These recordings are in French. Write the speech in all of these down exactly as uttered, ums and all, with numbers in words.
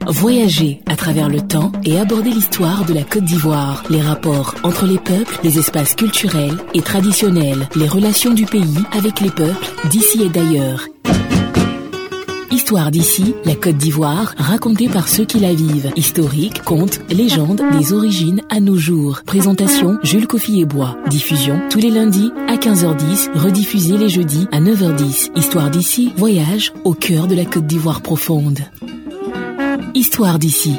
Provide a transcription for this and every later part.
Voyager à travers le temps et aborder l'histoire de la Côte d'Ivoire, les rapports entre les peuples, les espaces culturels et traditionnels, les relations du pays avec les peuples d'ici et d'ailleurs. Histoire d'ici, la Côte d'Ivoire, racontée par ceux qui la vivent. Historique, contes, légendes, des origines à nos jours. Présentation, Jules Kofi-Ebois. Diffusion, tous les lundis à quinze heures dix, rediffusée les jeudis à neuf heures dix. Histoire d'ici, voyage au cœur de la Côte d'Ivoire profonde. Histoire d'ici.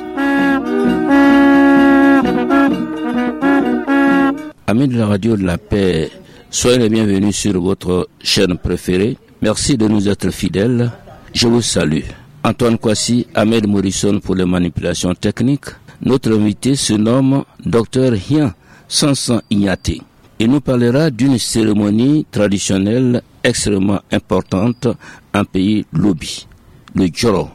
Amis de la radio de la paix, soyez les bienvenus sur votre chaîne préférée. Merci de nous être fidèles. Je vous salue. Antoine Kwasi, Ahmed Morrison pour les manipulations techniques. Notre invité se nomme Docteur Hien Sansan Ignaté. Il nous parlera d'une cérémonie traditionnelle extrêmement importante en pays Lobi, le Djoro.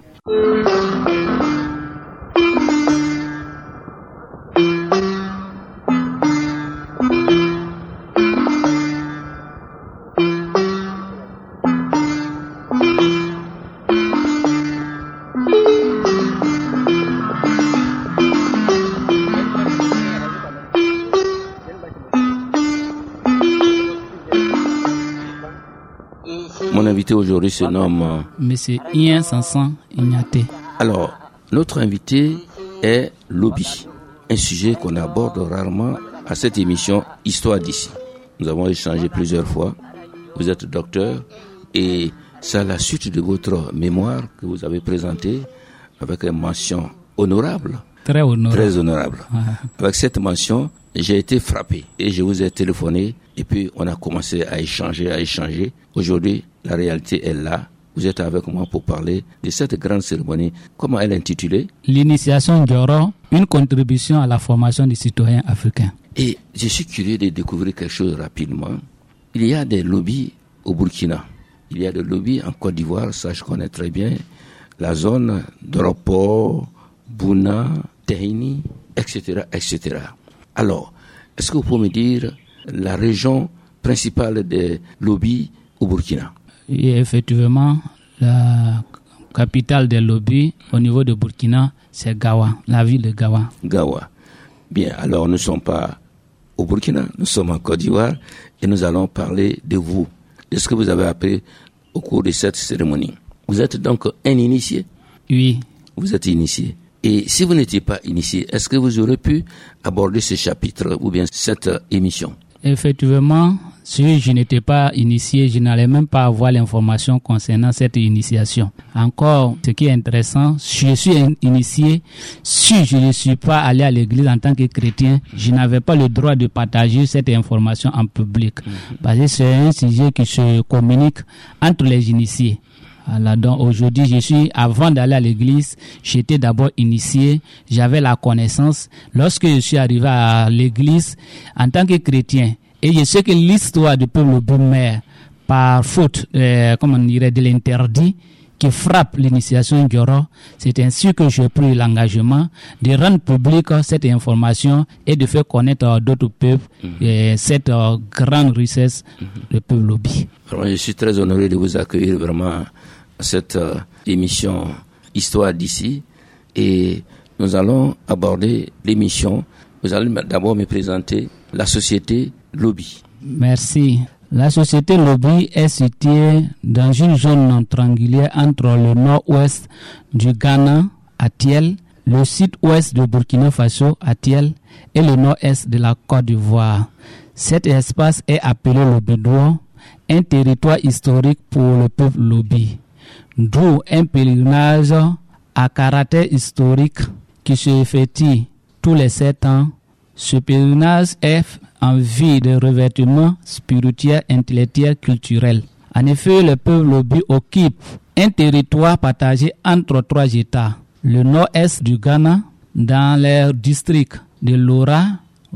Mon invité aujourd'hui se nomme Monsieur Hien Sansan Ignaté. Alors, notre invité est Lobi, un sujet qu'on aborde rarement à cette émission Histoire d'ici. Nous avons échangé plusieurs fois. Vous êtes docteur et c'est la suite de votre mémoire que vous avez présentée avec une mention honorable. Très honorable. Très honorable. Ouais. Avec cette mention, j'ai été frappé et je vous ai téléphoné et puis on a commencé à échanger, à échanger. Aujourd'hui, la réalité est là. Vous êtes avec moi pour parler de cette grande cérémonie. Comment elle est intitulée? L'initiation Djoro, une contribution à la formation des citoyens africains. Et je suis curieux de découvrir quelque chose rapidement. Il y a des lobbies au Burkina. Il y a des lobbies en Côte d'Ivoire, ça je connais très bien. La zone d'Oropo, Bouna, Tehini, et cetera, et cetera. Alors, est-ce que vous pouvez me dire la région principale des lobbies au Burkina? Et effectivement, la capitale des lobbies au niveau de Burkina, c'est Gawa, la ville de Gawa. Gawa. Bien, alors nous ne sommes pas au Burkina, nous sommes en Côte d'Ivoire et nous allons parler de vous, de ce que vous avez appris au cours de cette cérémonie. Vous êtes donc un initié? Oui. Vous êtes initié. Et si vous n'étiez pas initié, est-ce que vous aurez pu aborder ce chapitre ou bien cette émission? Effectivement, si je n'étais pas initié, je n'allais même pas avoir l'information concernant cette initiation. Encore, ce qui est intéressant, je suis initié. Si je ne suis pas allé à l'église en tant que chrétien, je n'avais pas le droit de partager cette information en public. Parce que c'est un sujet qui se communique entre les initiés. Alors donc aujourd'hui, je suis, avant d'aller à l'église, j'étais d'abord initié, j'avais la connaissance. Lorsque je suis arrivé à l'église, en tant que chrétien, et je sais que l'histoire du peuple Boumer, par faute, euh, comment on dirait, de l'interdit, qui frappe l'initiation Djoro, c'est ainsi que j'ai pris l'engagement de rendre publique cette information et de faire connaître à d'autres peuples mm-hmm. et cette euh, grande richesse mm-hmm. du peuple Lobi. Vraiment, je suis très honoré de vous accueillir vraiment à cette euh, émission Histoire d'ici et nous allons aborder l'émission. Vous allez d'abord me présenter la société Lobi. Merci. La société Lobi est située dans une zone triangulaire entre le nord-ouest du Ghana, à Thiel, le sud-ouest de Burkina Faso, à Thiel, et le nord-est de la Côte d'Ivoire. Cet espace est appelé Lobidois, un territoire historique pour le peuple Lobi, d'où un pèlerinage à caractère historique qui se effectue tous les sept ans. Ce pèlerinage est en vue de revêtement spirituel, intellectuel, culturel. En effet, le peuple Lobi occupe un territoire partagé entre trois États. Le nord-est du Ghana, dans les districts de Lora,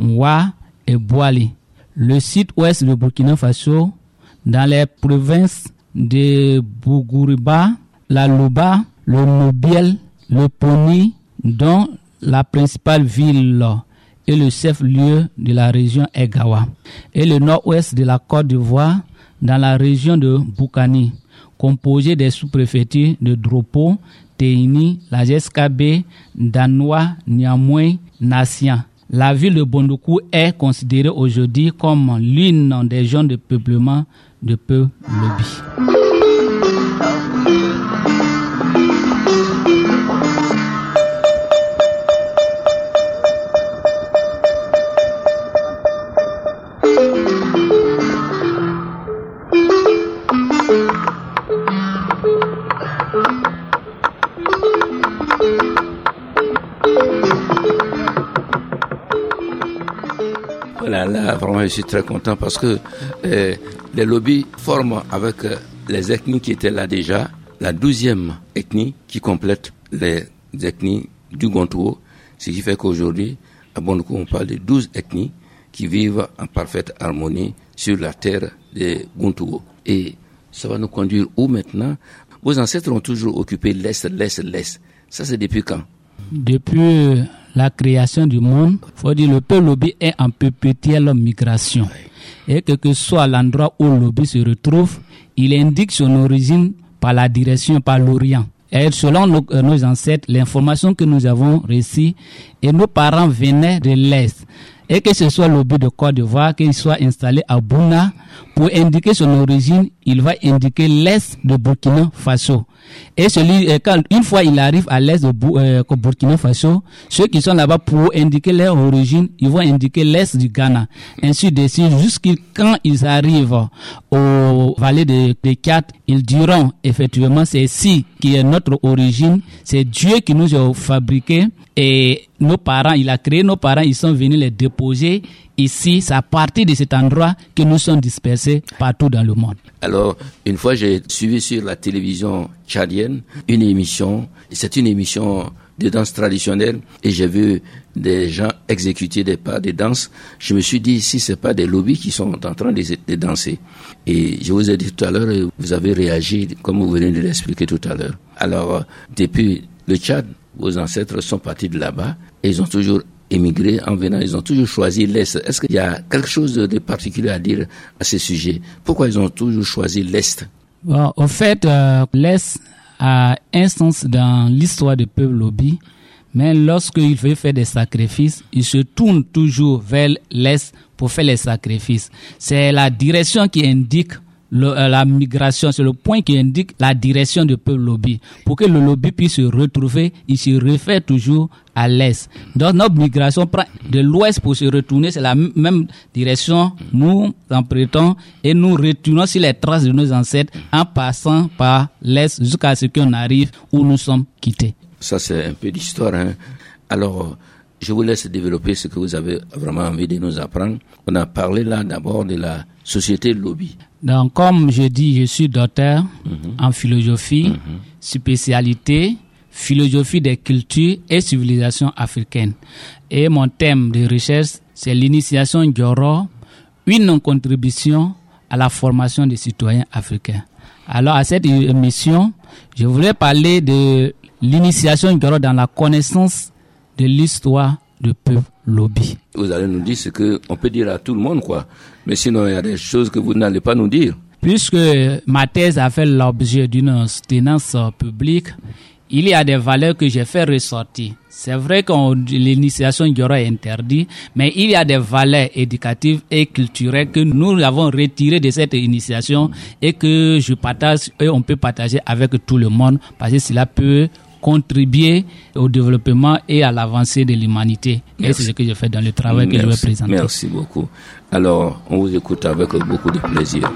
Wa et Bouali. Le sud-ouest du Burkina Faso, dans les provinces de Bougouriba, la Louba, le Nobiel, le Poni, dont la principale ville et le chef-lieu de la région est Gawa. Et le nord-ouest de la Côte d'Ivoire, dans la région de Boukani, composée des sous-préfectures de Dropo, Teini, la G S K B, Danois, Niamey, Nassian. La ville de Bondoukou est considérée aujourd'hui comme l'une des zones de peuplement de peuple Lobi. Voilà, là, vraiment, je suis très content parce que euh, les lobbies forment avec euh, les ethnies qui étaient là déjà, la douzième ethnie qui complète les ethnies du Gontouo, ce qui fait qu'aujourd'hui, à Bondoukou, on parle de douze ethnies qui vivent en parfaite harmonie sur la terre des Gontouo. Et ça va nous conduire où maintenant? Vos ancêtres ont toujours occupé l'Est, l'Est, l'Est. Ça, c'est depuis quand? Depuis la création du monde, faut dire le peuple Lobi est en perpétuelle migration. Et quel que soit l'endroit où Lobi se retrouve, il indique son origine par la direction, par l'Orient. Et selon nos, euh, nos ancêtres, l'information que nous avons reçue, et nos parents venaient de l'Est. Et que ce soit Lobi de Côte d'Ivoire, qu'il soit installé à Bouna, pour indiquer son origine, il va indiquer l'Est de Burkina Faso. Et celui, quand, une fois il arrive à l'Est de euh, Burkina Faso, ceux qui sont là-bas pour indiquer leur origine, ils vont indiquer l'Est du Ghana. Ainsi de suite, jusqu'à quand ils arrivent au vallée de, de Tchad, ils diront effectivement c'est ici qui est notre origine, c'est Dieu qui nous a fabriqués et nos parents, il a créé nos parents, ils sont venus les déposer ici. C'est à partir de cet endroit que nous sommes dispersés partout dans le monde. Alors, une fois, j'ai suivi sur la télévision tchadienne une émission, c'est une émission de danse traditionnelle, et j'ai vu des gens exécuter des pas de danse. Je me suis dit, si c'est pas des lobbies qui sont en train de, de danser. Et je vous ai dit tout à l'heure, vous avez réagi comme vous venez de l'expliquer tout à l'heure. Alors, depuis le Tchad, vos ancêtres sont partis de là-bas, et ils ont toujours émigré en venant, ils ont toujours choisi l'Est. Est-ce qu'il y a quelque chose de particulier à dire à ce sujet? Pourquoi ils ont toujours choisi l'Est? Bon, au fait, euh, l'Est a un sens dans l'histoire du peuple Lobi, mais lorsqu'il veut faire des sacrifices, il se tourne toujours vers l'Est pour faire les sacrifices. C'est la direction qui indique Le, euh, la migration, c'est le point qui indique la direction du peuple Lobi. Pour que le Lobi puisse se retrouver, il se réfère toujours à l'Est. Donc notre migration prend de l'Ouest pour se retourner, c'est la m- même direction, nous empruntons et nous retournons sur les traces de nos ancêtres en passant par l'Est jusqu'à ce qu'on arrive où nous sommes quittés. Ça, c'est un peu d'histoire, hein. Alors, je vous laisse développer ce que vous avez vraiment envie de nous apprendre. On a parlé là d'abord de la société Lobi. Donc, comme je dis, je suis docteur mm-hmm. en philosophie, mm-hmm. spécialité, philosophie des cultures et civilisations africaines. Et mon thème de recherche, c'est l'initiation Ndioro, une contribution à la formation des citoyens africains. Alors, à cette émission, je voulais parler de l'initiation Ndioro dans la connaissance de l'histoire du peuple Lobi. Vous allez nous dire ce qu'on peut dire à tout le monde, quoi. Mais sinon, il y a des choses que vous n'allez pas nous dire. Puisque ma thèse a fait l'objet d'une soutenance publique, il y a des valeurs que j'ai fait ressortir. C'est vrai que l'initiation Ndioro est interdite, mais il y a des valeurs éducatives et culturelles que nous avons retirées de cette initiation et que je partage et on peut partager avec tout le monde parce que cela peut contribuer au développement et à l'avancée de l'humanité. Merci. Et c'est ce que je fais dans le travail Merci. que je vais présenter. Merci beaucoup. Alors, on vous écoute avec beaucoup de plaisir.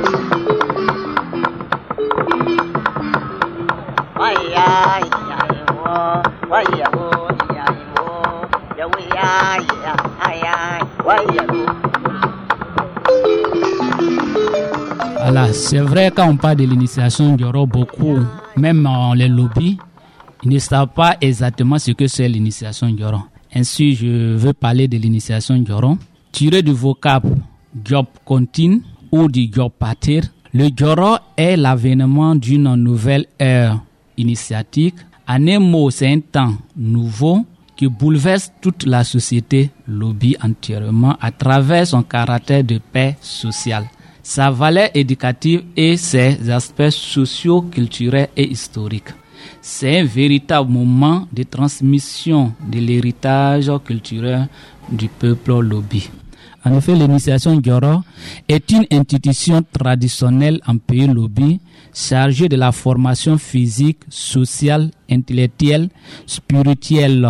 Voilà, c'est vrai quand on parle de l'initiation, il y aura beaucoup, même dans les lobbies, ils ne savent pas exactement ce que c'est l'initiation Ndioro. Ainsi, je veux parler de l'initiation Ndioro. Tiré du vocable Diop continue ou du Diop partir, le Ndioro est l'avènement d'une nouvelle ère initiatique. En un mot, c'est un temps nouveau qui bouleverse toute la société Lobi entièrement à travers son caractère de paix sociale. sa valeur éducative et ses aspects sociaux, culturels et historiques. C'est un véritable moment de transmission de l'héritage culturel du peuple Lobi. En effet, l'initiation Gyoro est une institution traditionnelle en pays Lobi, chargée de la formation physique, sociale, intellectuelle, spirituelle,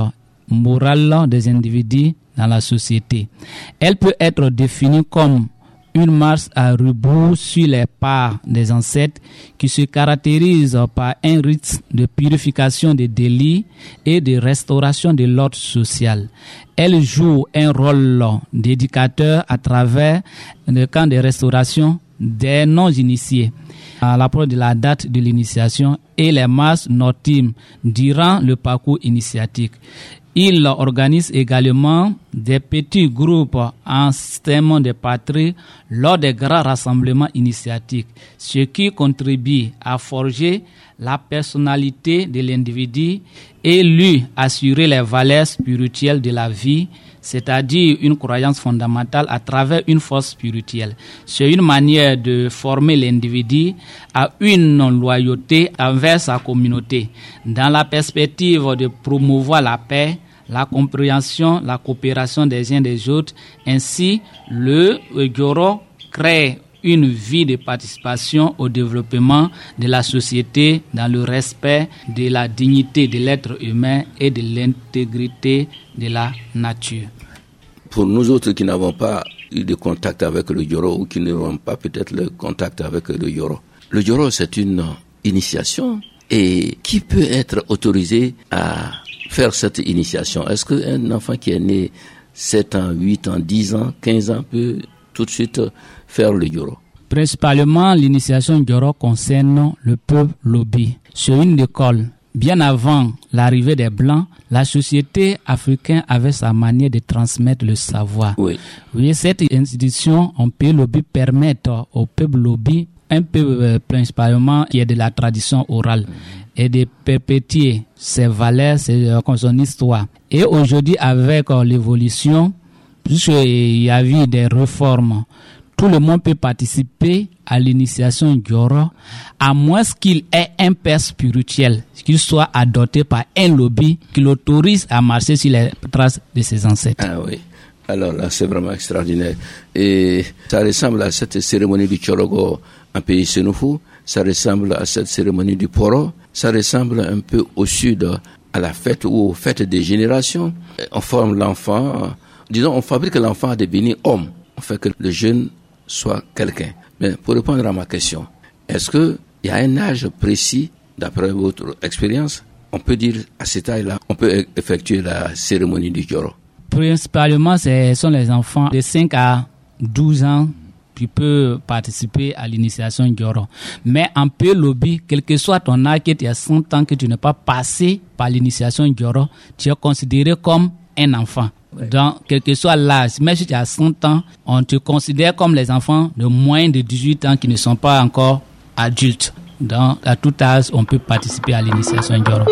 morale des individus dans la société. Elle peut être définie comme une marche à rebours sur les pas des ancêtres qui se caractérise par un rite de purification des délits et de restauration de l'ordre social. Elle joue un rôle d'éducateur à travers le camp de restauration des non-initiés à l'approche de la date de l'initiation et les masses nocturnes durant le parcours initiatique. Il organise également des petits groupes en système de patrie lors des grands rassemblements initiatiques, ce qui contribue à forger la personnalité de l'individu et lui assurer les valeurs spirituelles de la vie, c'est-à-dire une croyance fondamentale à travers une force spirituelle. C'est une manière de former l'individu à une loyauté envers sa communauté, dans la perspective de promouvoir la paix, la compréhension, la coopération des uns des autres. Ainsi, le Gyoro crée une vie de participation au développement de la société dans le respect de la dignité de l'être humain et de l'intégrité de la nature. Pour nous autres qui n'avons pas eu de contact avec le Gyoro ou qui n'auront pas peut-être le contact avec le Gyoro, le Gyoro c'est une initiation et qui peut être autorisé à faire cette initiation? Est-ce qu'un enfant qui est né sept ans, huit ans, dix ans, quinze ans peut tout de suite faire le Gyoro? Principalement, l'initiation Gyoro concerne le peuple Lobi. C'est une école. Bien avant l'arrivée des Blancs, la société africaine avait sa manière de transmettre le savoir. Oui. Oui, cette institution en pays Lobi permet au peuple Lobi, un peuple euh, principalement qui est de la tradition orale, et de perpétuer ses valeurs, ses, euh, son histoire. Et aujourd'hui, avec euh, l'évolution, puisqu'il y a eu des réformes, tout le monde peut participer à l'initiation Gyoro, à moins qu'il ait un père spirituel, qu'il soit adopté par un lobby qui l'autorise à marcher sur les traces de ses ancêtres. Ah oui, alors là c'est vraiment extraordinaire. Et ça ressemble à cette cérémonie du Chorogo en pays Sénoufou, ça ressemble à cette cérémonie du Poro, ça ressemble un peu au sud à la fête ou aux fêtes des générations. On forme l'enfant, disons on fabrique l'enfant à devenir homme, on fait que le jeune soit quelqu'un. Mais pour répondre à ma question, est-ce qu'il y a un âge précis, d'après votre expérience, on peut dire à cet âge-là, on peut effectuer la cérémonie du Gyoro? Principalement, ce sont les enfants de cinq à douze ans qui peuvent participer à l'initiation Gyoro. Mais en pays Lobi, quel que soit ton âge, que tu as cent ans, que tu n'es pas passé par l'initiation Gyoro, tu es considéré comme un enfant. Ouais. Donc, quel que soit l'âge, même si tu as cent ans, on te considère comme les enfants de moins de dix-huit ans qui ne sont pas encore adultes. Donc, à tout âge, on peut participer à l'initiation Gyoro.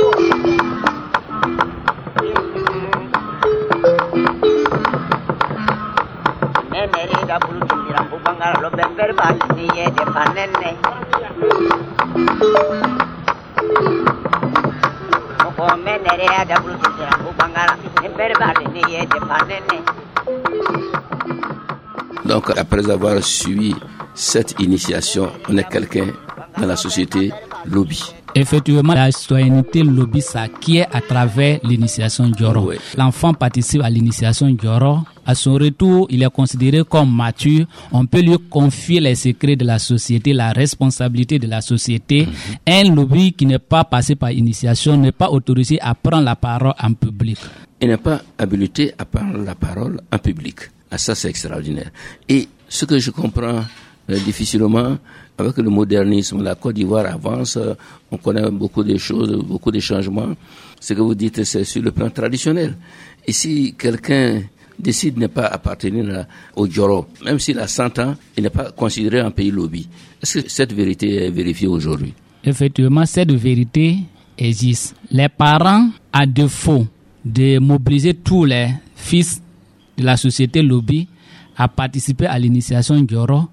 Donc, après avoir suivi cette initiation, on est quelqu'un dans la société Lobi. Effectivement, la citoyenneté Lobi s'acquiert à travers l'initiation Gyoro. Oui. L'enfant participe à l'initiation Gyoro. À son retour, il est considéré comme mature. On peut lui confier les secrets de la société, la responsabilité de la société. Mm-hmm. Un Lobi qui n'est pas passé par initiation n'est pas autorisé à prendre la parole en public. Il n'est pas habilité à prendre la parole en public. Ah, ça, c'est extraordinaire. Et ce que je comprends euh, difficilement, avec le modernisme, la Côte d'Ivoire avance, euh, on connaît beaucoup de choses, beaucoup de changements. Ce que vous dites, c'est sur le plan traditionnel. Et si quelqu'un décide de ne pas appartenir au Gyoro, même s'il a cent ans, il n'est pas considéré un pays Lobi. Est-ce que cette vérité est vérifiée aujourd'hui? Effectivement, cette vérité existe. Les parents, à défaut de mobiliser tous les fils de la société Lobi à participer à l'initiation Gyoro,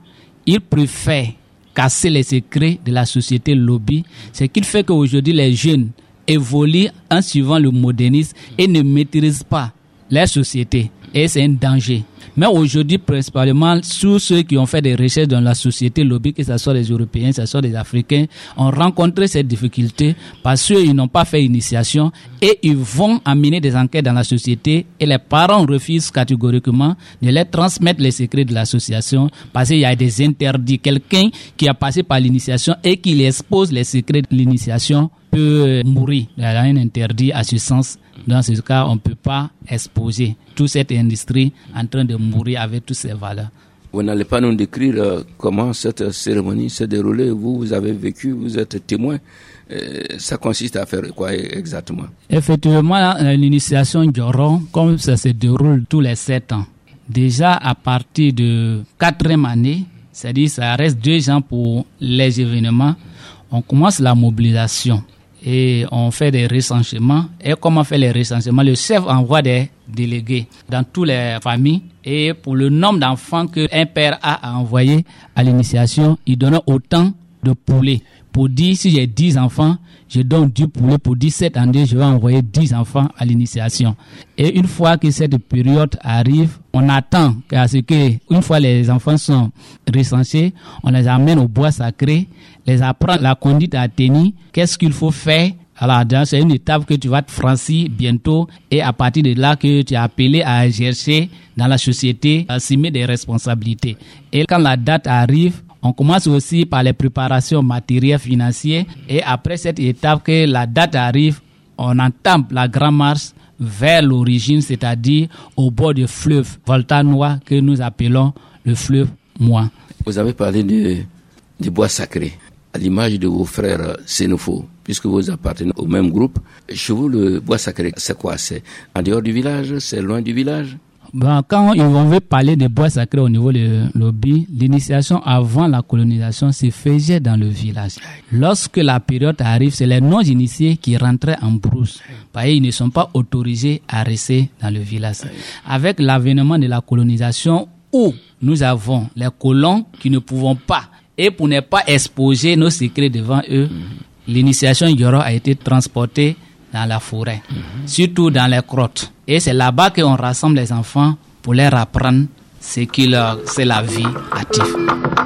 ils préfèrent casser les secrets de la société lobby. Ce qui fait qu'aujourd'hui, les jeunes évoluent en suivant le modernisme et ne maîtrisent pas leur société. Et c'est un danger. Mais aujourd'hui, principalement, tous ceux qui ont fait des recherches dans la société lobby, que ce soit les Européens, que ce soit les Africains, ont rencontré cette difficulté parce qu'ils n'ont pas fait initiation et ils vont amener des enquêtes dans la société et les parents refusent catégoriquement de leur transmettre les secrets de l'association parce qu'il y a des interdits. Quelqu'un qui a passé par l'initiation et qui expose les secrets de l'initiation peut mourir. Il y a un interdit à ce sens. Dans ce cas, on ne peut pas exposer toute cette industrie en train de mourir avec toutes ces valeurs. Vous n'allez pas nous décrire euh, comment cette cérémonie s'est déroulée. Vous, vous avez vécu, vous êtes témoin. Euh, ça consiste à faire quoi exactement? Effectivement, l'initiation Njoro, comme ça se déroule tous les sept ans, déjà à partir de quatrième année, c'est-à-dire ça reste deux ans pour les événements, on commence la mobilisation. Et on fait des recensements. Et comment on fait les recensements? Le chef envoie des délégués dans toutes les familles. Et pour le nombre d'enfants qu'un père a envoyé à l'initiation, il donne autant de poulets. Pour dire, si j'ai dix enfants, je donne dix poulets. Pour dix-sept années, je vais envoyer dix enfants à l'initiation. Et une fois que cette période arrive, on attend qu'à ce que, une fois les enfants sont recensés, on les amène au bois sacré, les apprend la conduite à tenir, qu'est-ce qu'il faut faire. Alors, c'est une étape que tu vas te franchir bientôt et à partir de là que tu es appelé à exercer dans la société, à assumer des responsabilités. Et quand la date arrive, on commence aussi par les préparations matérielles, financières et après cette étape que la date arrive, on entame la grande marche vers l'origine, c'est-à-dire au bord du fleuve Volta-Noir que nous appelons le fleuve Moi. Vous avez parlé de, de bois sacré, à l'image de vos frères Sénoufo, puisque vous appartenez au même groupe. Chez vous, le bois sacré, c'est quoi? C'est en dehors du village? C'est loin du village? Bon, quand on veut parler de bois sacré au niveau de lobby, l'initiation avant la colonisation se faisait dans le village. Lorsque la période arrive, c'est les non-initiés qui rentraient en brousse. Parce qu'ils ne sont pas autorisés à rester dans le village. Avec l'avènement de la colonisation, où nous avons les colons qui ne pouvons pas, et pour ne pas exposer nos secrets devant eux, l'initiation Njoro a été transportée dans la forêt, mm-hmm. surtout dans les grottes. Et c'est là-bas qu'on rassemble les enfants pour leur apprendre ce qui leur, c'est la vie active.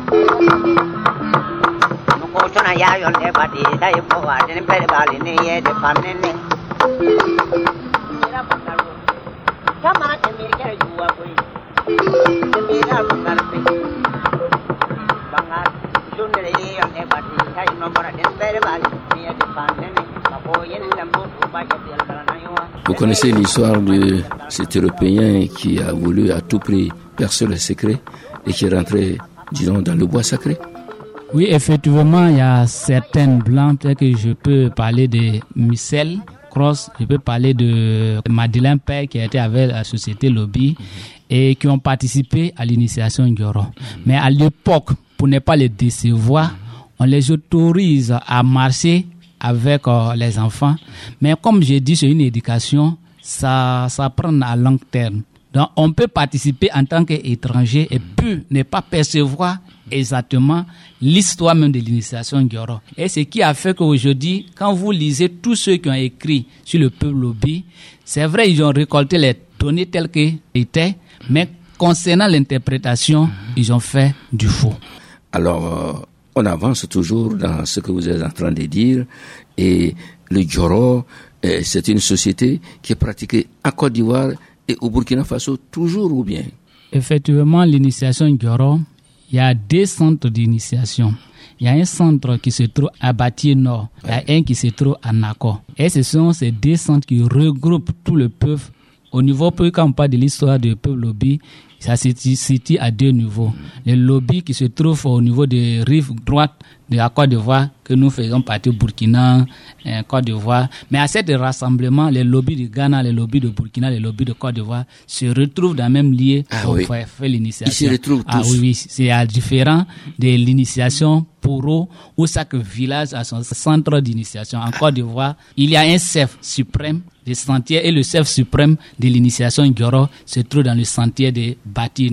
Vous connaissez l'histoire de cet Européen qui a voulu à tout prix percer le secret et qui est rentré, disons, dans le bois sacré? Oui, effectivement, il y a certaines blancs, peut-être que je peux parler de Michel Cross, je peux parler de Madeleine Père qui a été avec la société Lobby mm-hmm. et qui ont participé à l'initiation Njoro. Mm-hmm. Mais à l'époque, pour ne pas les décevoir, mm-hmm. on les autorise à marcher avec euh, les enfants. Mais comme j'ai dit, c'est une éducation, ça, ça prend à long terme. Donc, on peut participer en tant qu'étranger et puis ne pas percevoir exactement l'histoire même de l'initiation Njoro. Et ce qui a fait qu'aujourd'hui, quand vous lisez tous ceux qui ont écrit sur le peuple lobby, c'est vrai, ils ont récolté les données telles qu'elles étaient, mais concernant l'interprétation, ils ont fait du faux. Alors, euh, on avance toujours dans ce que vous êtes en train de dire. Et le Njoro, euh, c'est une société qui est pratiquée en Côte d'Ivoire et au Burkina Faso toujours ou bien? Effectivement, l'initiation Njoro, il y a deux centres d'initiation. Il y a un centre qui se trouve à Bati Nord, il y a un qui se trouve à Nako. Et ce sont ces deux centres qui regroupent tout le peuple. Au niveau, quand on parle de l'histoire du peuple lobby, ça se situe à deux niveaux. Le lobby qui se trouve au niveau des rives droites de la Côte d'Ivoire, que nous faisons partie Burkina, euh, Côte d'Ivoire. Mais à cet rassemblement, les lobbies de Ghana, les lobbies de Burkina, les lobbies de Côte d'Ivoire se retrouvent dans le même lieu ah pour oui. faire, faire l'initiation. Ils se retrouvent tous. Ah oui, oui, c'est différent de l'initiation Poro, où chaque village a son centre d'initiation. En Côte d'Ivoire, il y a un chef suprême des sentiers et le chef suprême de l'initiation Njoro se trouve dans le sentier de Bati Nord.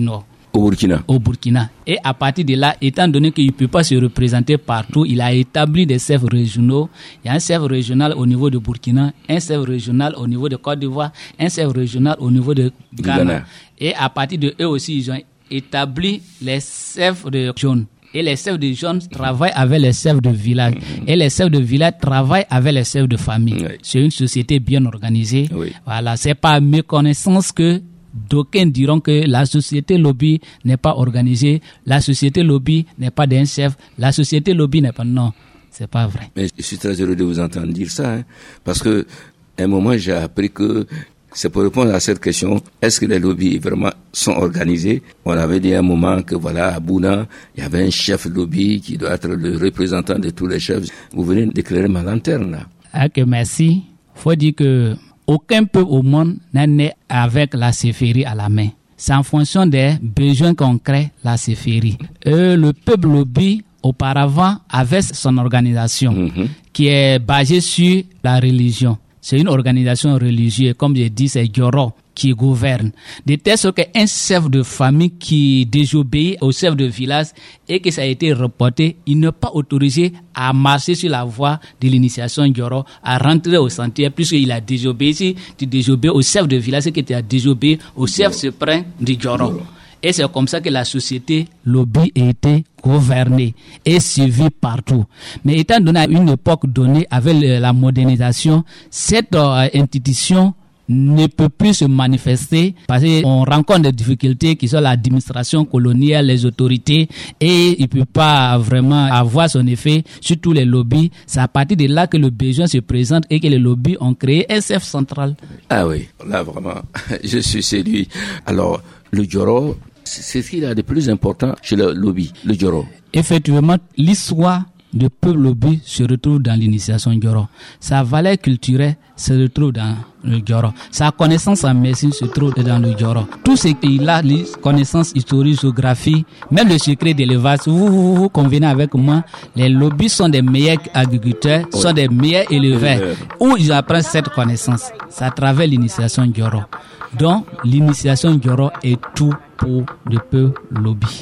Au Burkina. Au Burkina. Et à partir de là, étant donné qu'il ne peut pas se représenter partout, il a établi des chefs régionaux. Il y a un chef régional au niveau de Burkina, un chef régional au niveau de Côte d'Ivoire, un chef régional au niveau de Ghana. Ghana. Et à partir de eux aussi, ils ont établi les chefs de zone. Et les chefs de zone travaillent avec les chefs de village. Et les chefs de village travaillent avec les chefs de famille. Oui. C'est une société bien organisée. Oui. Voilà, c'est par méconnaissance que d'aucuns diront que la société lobby n'est pas organisée, la société lobby n'est pas d'un chef, la société lobby n'est pas... Non, c'est pas vrai. Mais je suis très heureux de vous entendre dire ça, hein, parce que à un moment j'ai appris que c'est pour répondre à cette question, est-ce que les lobbies vraiment sont organisés? On avait dit à un moment que voilà, à Bouna, il y avait un chef lobby qui doit être le représentant de tous les chefs. Vous venez d'éclairer ma lanterne là. Ok, merci. Faut dire que aucun peuple au monde n'est né avec la céphérie à la main. C'est en fonction des besoins qu'on crée la céphérie. Euh, le peuple lobby, auparavant, avait son organisation mm-hmm. qui est basée sur la religion. C'est une organisation religieuse, comme je dis, c'est Gyoro qui gouverne. De telle sorte qu'un chef de famille qui désobéit au chef de village et que ça a été reporté, il n'est pas autorisé à marcher sur la voie de l'initiation Gyoro, à rentrer au sentier, puisqu'il a désobéi. Si tu désobéis au chef de village, c'est que tu as désobéi au chef suprême du Gyoro. Et c'est comme ça que la société lobby a été gouvernée et suivie partout. Mais étant donné à une époque donnée, avec la modernisation, cette euh, institution ne peut plus se manifester parce qu'on rencontre des difficultés qui sont l'administration coloniale, les autorités, et il ne peut pas vraiment avoir son effet sur tous les lobbies. C'est à partir de là que le besoin se présente et que les lobbies ont créé un chef central. Ah oui, là vraiment, je suis séduit. Alors, le Gyoro, c'est ce qu'il y a de plus important chez le lobby, le Gyoro. Effectivement, l'histoire du peuple lobby se retrouve dans l'initiation Gyoro. Sa valeur culturelle se retrouve dans le Gyoro. Sa connaissance en médecine se trouve dans le Gyoro. Tout ce qu'il a, les connaissances historiques, géographie, même le secret d'élevage, vous, vous, vous convenez avec moi, les lobbies sont des meilleurs agriculteurs, oui. sont des meilleurs éleveurs. Oui. Où ils apprennent cette connaissance? C'est à travers l'initiation Gyoro. Donc, l'initiation Gyoro est tout pour le peuple lobby.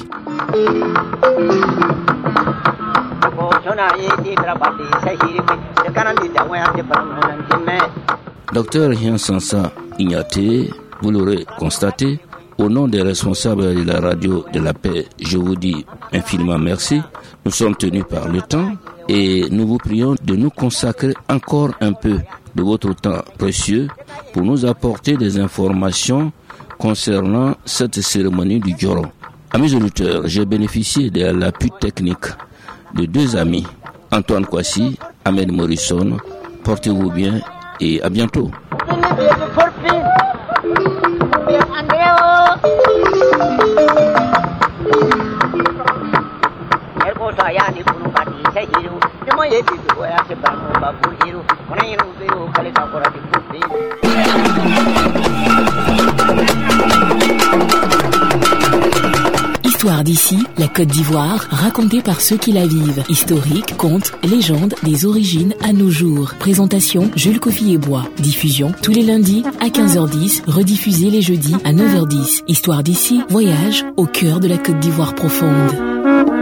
Docteur Hiansansa Ignaté, vous l'aurez constaté, au nom des responsables de la radio de la paix, je vous dis infiniment merci. Nous sommes tenus par le temps et nous vous prions de nous consacrer encore un peu de votre temps précieux pour nous apporter des informations concernant cette cérémonie du Gyoro. Amis auditeurs, j'ai bénéficié de l'appui technique de deux amis, Antoine Kwasi, Ahmed Morrison. Portez-vous bien et à bientôt. Histoire d'ici, la Côte d'Ivoire, racontée par ceux qui la vivent. Historique, contes, légendes, des origines à nos jours. Présentation, Jules Coffy-et-Bois. Diffusion, tous les lundis à quinze heures dix, rediffusée les jeudis à neuf heures dix. Histoire d'ici, voyage au cœur de la Côte d'Ivoire profonde.